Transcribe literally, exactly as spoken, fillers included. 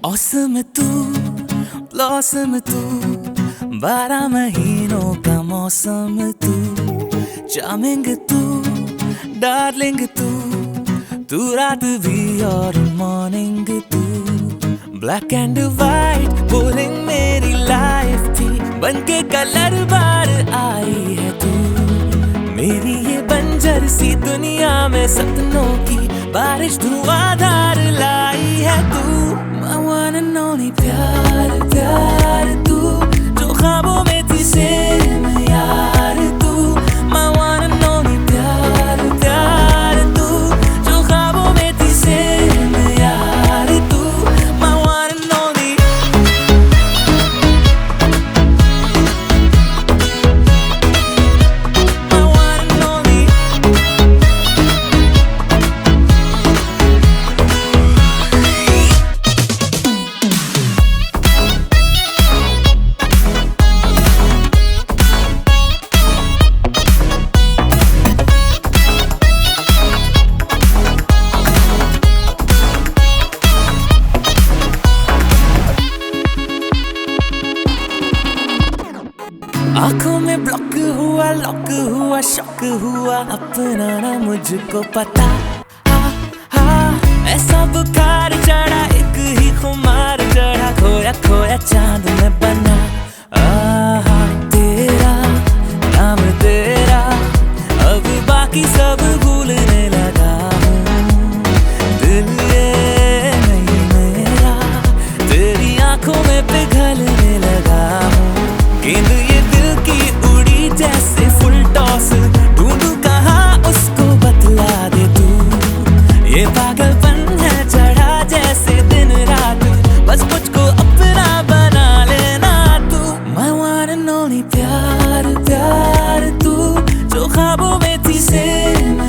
Awesome तू, blossom तू, बारह महीनों का मौसम तू, चार्मिंग तू, डार्लिंग तू, तू रात भी और मॉर्निंग तू, ब्लैक एंड वाइट बोलिंग मेरी लाइफ थी, बनके कलर बार आई है तू, मेरी ये बंजर सी दुनिया में सपनों की बारिश धुआंधार लाई है तू, my one and only प्यार प्यार तू, जो ख्वाबों में थी सेम यार तू, my one and only प्यार प्यार तू, जो ख्वाबों में थी सेम यार तू, my one and only, my one and only. आंखों में ब्लॉक हुआ, लॉक हुआ, शॉक हुआ, अपना ना मुझको पता, हा, हा, ऐसा बुखार चढ़ा, एक ही खुमार चढ़ा, खोया खोया चांद में बना, आहा, तेरा नाम तेरा, अब बाकी सब भूलने लगा हूँ, दिल ये नहीं मेरा, तेरी आंखों में पिघलने लगा हूँ, गेंद ये दिल की उड़ी जैसे फुल टॉस, ढूंढूं कहाँ उसको बतला दे तू, ये पागलपन है चढ़ा जैसे दिन रात, बस मुझको अपना बना लेना तू, my one and only प्यार प्यार तू, जो ख्वाबों में थी सेम